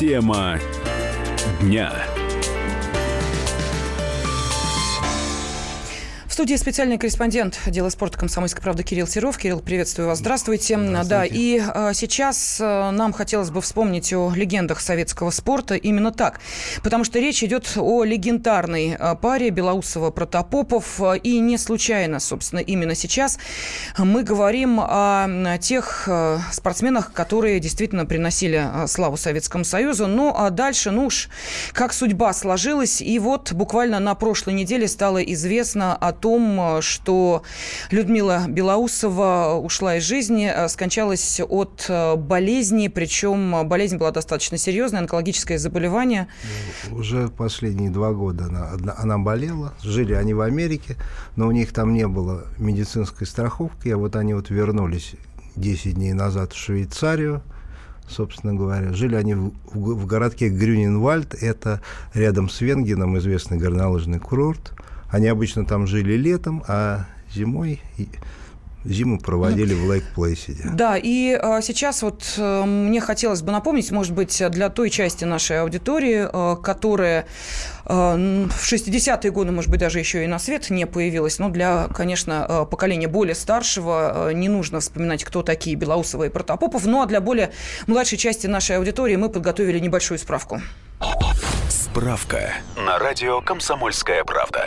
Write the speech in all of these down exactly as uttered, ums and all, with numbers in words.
Тема дня. В студии специальный корреспондент отдела спорта «Комсомольской правды» Кирилл Серов. Кирилл, приветствую вас. Здравствуйте. Здравствуйте. Да, и а, сейчас а, нам хотелось бы вспомнить о легендах советского спорта именно так. Потому что речь идет о легендарной а, паре Белоусова-Протопопов. И не случайно, собственно, именно сейчас мы говорим о тех а, спортсменах, которые действительно приносили а, славу Советскому Союзу. Ну, а дальше, ну уж, как судьба сложилась. И вот буквально на прошлой неделе стало известно о том, что Людмила Белоусова ушла из жизни, скончалась от болезни, причем болезнь была достаточно серьезная, онкологическое заболевание. Уже последние два года она, она болела, жили они в Америке, но у них там не было медицинской страховки, а вот они вот вернулись десять дней назад в Швейцарию, собственно говоря. Жили они в, в, в городке Грюненвальд, это рядом с Венгеном, известный горнолыжный курорт. Они обычно там жили летом, а зимой зиму проводили в Лейк-Плэйсиде. Да, и а, сейчас вот а, мне хотелось бы напомнить, может быть, для той части нашей аудитории, а, которая а, в шестидесятые годы, может быть, даже еще и на свет не появилась, но для, конечно, поколения более старшего а, не нужно вспоминать, кто такие Белоусова и Протопопов, ну а для более младшей части нашей аудитории мы подготовили небольшую справку. Справка на радио «Комсомольская правда».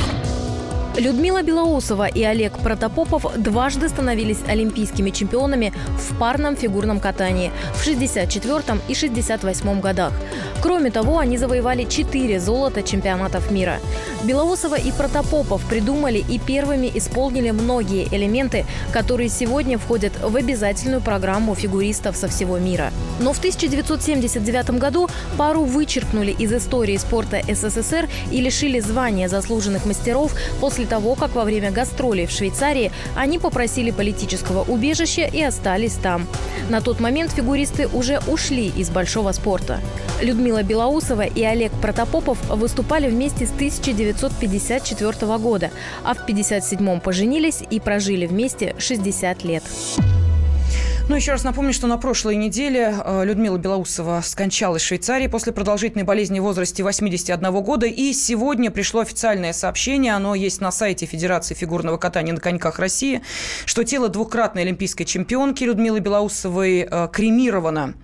Людмила Белоусова и Олег Протопопов дважды становились олимпийскими чемпионами в парном фигурном катании в шестьдесят четвёртом и шестьдесят восьмом годах. Кроме того, они завоевали четыре золота чемпионатов мира. Белоусова и Протопопов придумали и первыми исполнили многие элементы, которые сегодня входят в обязательную программу фигуристов со всего мира. Но в тысяча девятьсот семьдесят девятом году пару вычеркнули из истории спорта СССР и лишили звания заслуженных мастеров после того, как во время гастролей в Швейцарии они попросили политического убежища и остались там. На тот момент фигуристы уже ушли из большого спорта. Людмила Белоусова и Олег Протопопов выступали вместе с тысяча девятьсот пятьдесят четвёртого года, а в пятьдесят седьмом поженились и прожили вместе шестьдесят лет. Ну, еще раз напомню, что на прошлой неделе Людмила Белоусова скончалась в Швейцарии после продолжительной болезни в возрасте восьмидесяти одного года. И сегодня пришло официальное сообщение, оно есть на сайте Федерации фигурного катания на коньках России, что тело двукратной олимпийской чемпионки Людмилы Белоусовой кремировано.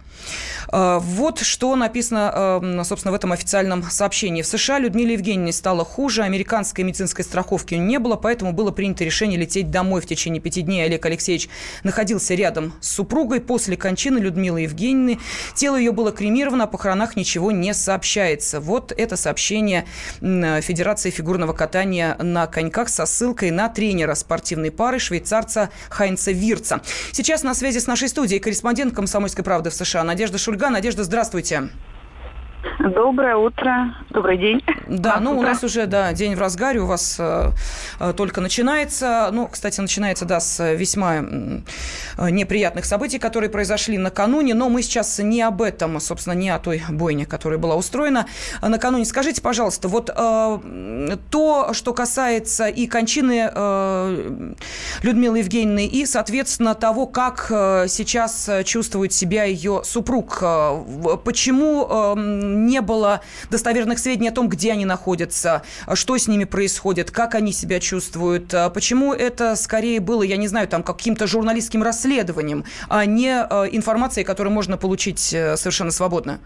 Вот что написано, собственно, в этом официальном сообщении. В США Людмиле Евгеньевне стало хуже, американской медицинской страховки не было, поэтому было принято решение лететь домой в течение пяти дней. Олег Алексеевич находился рядом с супругой. После кончины Людмилы Евгеньевны тело ее было кремировано, о похоронах ничего не сообщается. Вот это сообщение Федерации фигурного катания на коньках со ссылкой на тренера спортивной пары швейцарца Хайнца Вирца. Сейчас на связи с нашей студией корреспондент «Комсомольской правды» в США Надежда Шульга. Надежда, здравствуйте. Доброе утро, добрый день. Да, а, ну утро. у нас уже, да, день в разгаре, у вас э, только начинается. Ну, кстати, начинается, да, с весьма э, неприятных событий, которые произошли накануне. Но мы сейчас не об этом, собственно, не о той бойне, которая была устроена накануне. Скажите, пожалуйста, вот э, то, что касается и кончины э, Людмилы Евгеньевны, и, соответственно, того, как э, сейчас чувствует себя ее супруг. Э, почему э, не было достоверных сведений о том, где они находятся, что с ними происходит, как они себя чувствуют. Почему это скорее было, я не знаю, там, каким-то журналистским расследованием, а не информацией, которую можно получить совершенно свободно?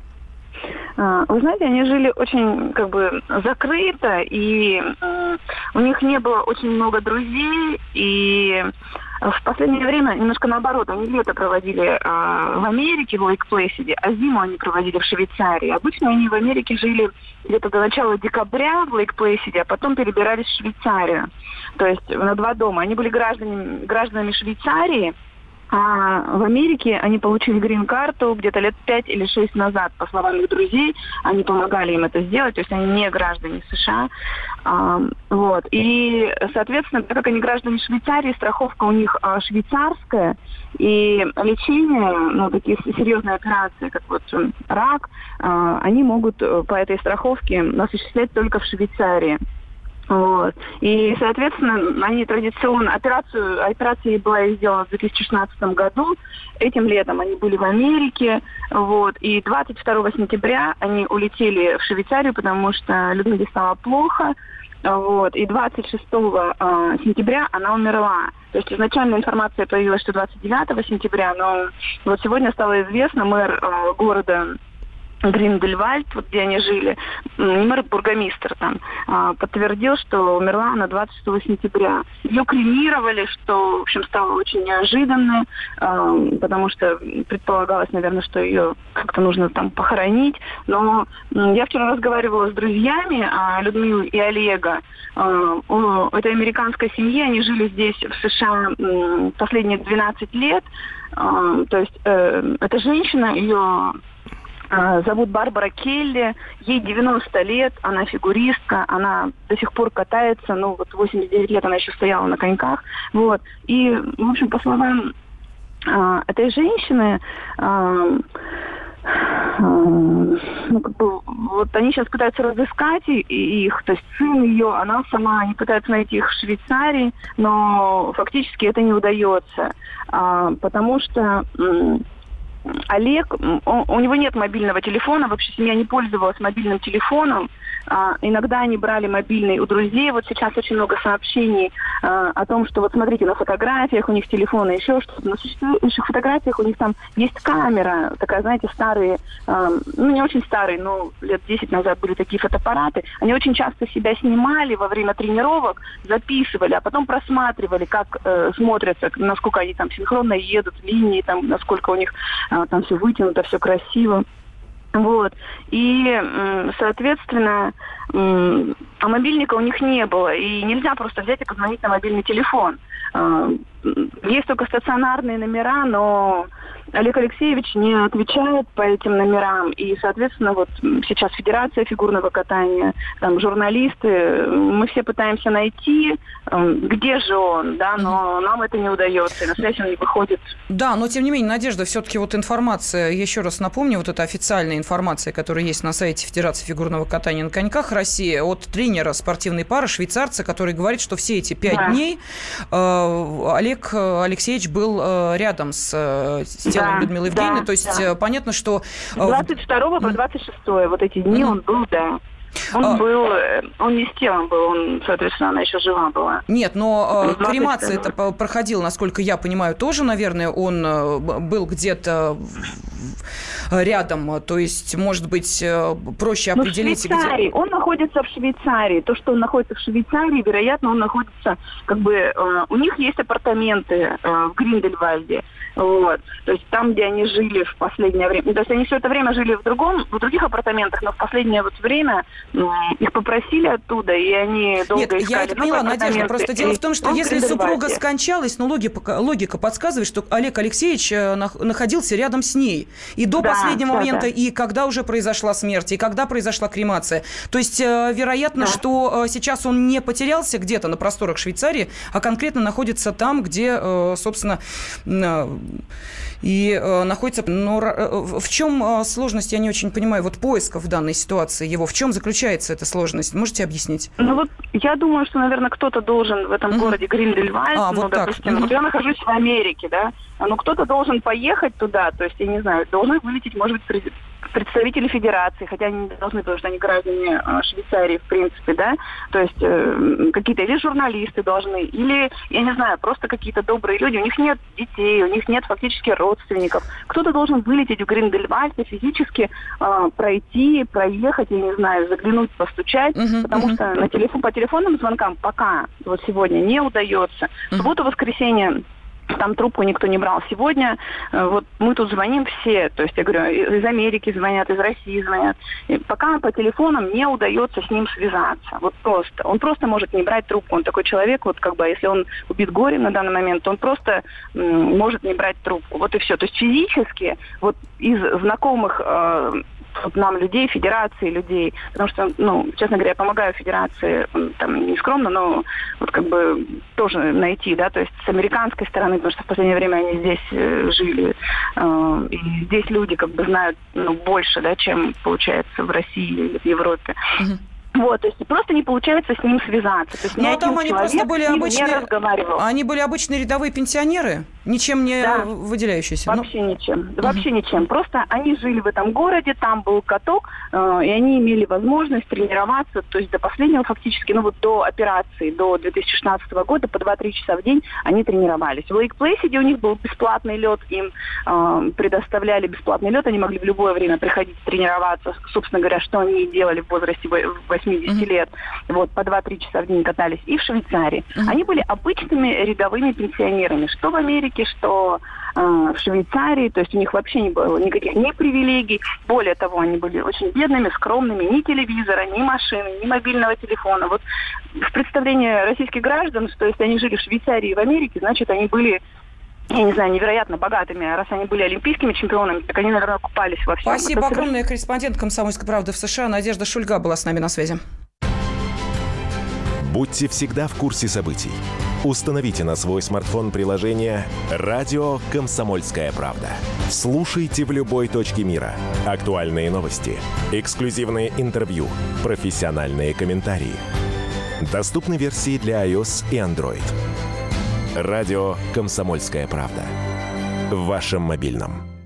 Вы знаете, они жили очень как бы закрыто, и э, у них не было очень много друзей, и в последнее время немножко наоборот, они лето проводили э, в Америке, в Лейк-Плэйсиде, а зиму они проводили в Швейцарии. Обычно они в Америке жили где-то до начала декабря в Лейк-Плэйсиде, а потом перебирались в Швейцарию, то есть на два дома. Они были гражданами, гражданами Швейцарии, а в Америке они получили грин-карту где-то лет пять или шесть назад, по словам их друзей. Они помогали им это сделать, то есть они не граждане США. А, вот. И, соответственно, так как они граждане Швейцарии, страховка у них а, швейцарская, и лечение, ну, такие серьезные операции, как вот рак, а, они могут по этой страховке осуществлять только в Швейцарии. Вот. И, соответственно, они традиционно... Операцию, операция была сделана в две тысячи шестнадцатом году. Этим летом они были в Америке. Вот. И двадцать второго сентября они улетели в Швейцарию, потому что Людмиле стало плохо. Вот. И двадцать шестого э, сентября она умерла. То есть изначально информация появилась, что двадцать девятого сентября, но вот сегодня стало известно, мэр э, города Гриндельвальд, вот где они жили, не мэр, бургомистр там, подтвердил, что умерла она двадцать шестого сентября. Ее кремировали, что, в общем, стало очень неожиданно, потому что предполагалось, наверное, что ее как-то нужно там похоронить. Но я вчера разговаривала с друзьями Людмилы и Олега. У этой американской семьи, они жили здесь, в США, последние двенадцать лет. То есть эта женщина, ее... зовут Барбара Келли, ей девяносто лет, она фигуристка, она до сих пор катается, ну вот восемьдесят девять лет она еще стояла на коньках, вот. И, в общем, по словам э, этой женщины, э, э, ну, как бы, вот они сейчас пытаются разыскать их, то есть сын ее, она сама, они пытаются найти их в Швейцарии, но фактически это не удается, э, потому что... Э, Олег, он, у него нет мобильного телефона, вообще семья не пользовалась мобильным телефоном. А, иногда они брали мобильный у друзей. Вот сейчас очень много сообщений а, о том, что вот смотрите, на фотографиях у них телефоны, еще что-то. На существующих фотографиях у них там есть камера, такая, знаете, старые, а, ну не очень старые, но лет десять назад были такие фотоаппараты. Они очень часто себя снимали во время тренировок, записывали, а потом просматривали, как э, смотрятся, насколько они там синхронно едут, линии, там, насколько у них а, там все вытянуто, все красиво. Вот. И, соответственно, а мобильника у них не было. И нельзя просто взять и позвонить на мобильный телефон. Есть только стационарные номера, но Олег Алексеевич не отвечает по этим номерам. И, соответственно, вот сейчас Федерация фигурного катания, там журналисты, мы все пытаемся найти, где же он, да, но нам это не удается, и на связь он не выходит. Да, но тем не менее, Надежда, все-таки вот информация, еще раз напомню, вот эта официальная информация, которая есть на сайте Федерации фигурного катания на коньках России, от тренера спортивной пары, швейцарца, который говорит, что все эти пять да. дней э, Олег Алексеевич был э, рядом с, с телом да, Людмилы Евгеньевны, да, то есть да. понятно, что... С двадцать второго по двадцать шестое, вот эти дни mm-hmm. он был, да. Он а... был, он не с телом был, он, соответственно, она еще жива была. Нет, но э, кремация это проходила, насколько я понимаю, тоже, наверное, он э, был где-то рядом, то есть, может быть, э, проще ну, определить, в Швейцарии. Где... Он находится в Швейцарии. То, что он находится в Швейцарии, вероятно, он находится, как бы, э, у них есть апартаменты э, в Гриндельвальде. Вот. То есть там, где они жили в последнее время. То есть они все это время жили в другом, в других апартаментах, но в последнее вот время их попросили оттуда, и они долго Нет, искали. Я это поняла, Надежда. Просто дело в том, что если супруга скончалась, ну, логика, логика подсказывает, что Олег Алексеевич находился рядом с ней. И до да, последнего да, момента, да. и когда уже произошла смерть, и когда произошла кремация. То есть, вероятно, да. что сейчас он не потерялся где-то на просторах Швейцарии, а конкретно находится там, где, собственно... и э, находится... Но в чем сложность, я не очень понимаю, вот поиска в данной ситуации его? В чем заключается эта сложность? Можете объяснить? Ну вот я думаю, что, наверное, кто-то должен в этом uh-huh. городе Гриндельвальд, а, ну, вот допустим, uh-huh. вот я нахожусь в Америке, да, ну кто-то должен поехать туда, то есть, я не знаю, должны вылететь, может быть, представители федерации, хотя они не должны, потому что они граждане Швейцарии, в принципе, да, то есть э, какие-то или журналисты должны, или, я не знаю, просто какие-то добрые люди, у них нет детей, у них нет фактически родственников. Кто-то должен вылететь в Гриндельвальд и физически э, пройти, проехать, я не знаю, заглянуть, постучать, uh-huh, потому uh-huh. что на телефон, по телефонным звонкам пока вот сегодня не удается. В субботу-воскресенье там трубку никто не брал. Сегодня э, вот мы тут звоним все, то есть, я говорю, из Америки звонят, из России звонят. И пока по телефонам не удается с ним связаться. Вот просто. Он просто может не брать трубку. Он такой человек, вот как бы, если он убит горем на данный момент, то он просто м, может не брать трубку. Вот и все. То есть физически вот из знакомых э, вот нам людей, федерации людей, потому что, ну, честно говоря, я помогаю федерации, там, не скромно, но вот как бы тоже найти, да, то есть с американской стороны, потому что в последнее время они здесь э, жили, э, и здесь люди как бы знают, ну, больше, да, чем, получается, в России или в Европе. Uh-huh. Вот, то есть просто не получается с ним связаться. То есть ни Ну, а один там они человек просто были с ним обычные, не разговаривал. они были обычные рядовые пенсионеры, ничем не Да. выделяющиеся. Вообще ну... ничем. Вообще ничем. Просто они жили в этом городе, там был каток, э, и они имели возможность тренироваться, то есть до последнего фактически, ну вот до операции, до две тысячи шестнадцатого года по два-три часа в день они тренировались. В Лейк-Плейсиде у них был бесплатный лед, им э, предоставляли бесплатный лед, они могли в любое время приходить тренироваться, собственно говоря, что они и делали в возрасте восьмидесяти mm-hmm. лет. Вот, по два-три часа в день катались. И в Швейцарии. Mm-hmm. Они были обычными рядовыми пенсионерами, что в Америке, что э, в Швейцарии. То есть у них вообще не было никаких ни привилегий. Более того, они были очень бедными, скромными. Ни телевизора, ни машины, ни мобильного телефона. Вот в представлении российских граждан, что если они жили в Швейцарии и в Америке, значит, они были, я не знаю, невероятно богатыми. А раз они были олимпийскими чемпионами, так они, наверное, купались во всем. Спасибо Это огромное. Корреспондент «Комсомольской правды» в США Надежда Шульга была с нами на связи. Будьте всегда в курсе событий. Установите на свой смартфон приложение «Радио Комсомольская правда». Слушайте в любой точке мира. Актуальные новости, эксклюзивные интервью, профессиональные комментарии. Доступны версии для iOS и Android. «Радио Комсомольская правда». В вашем мобильном.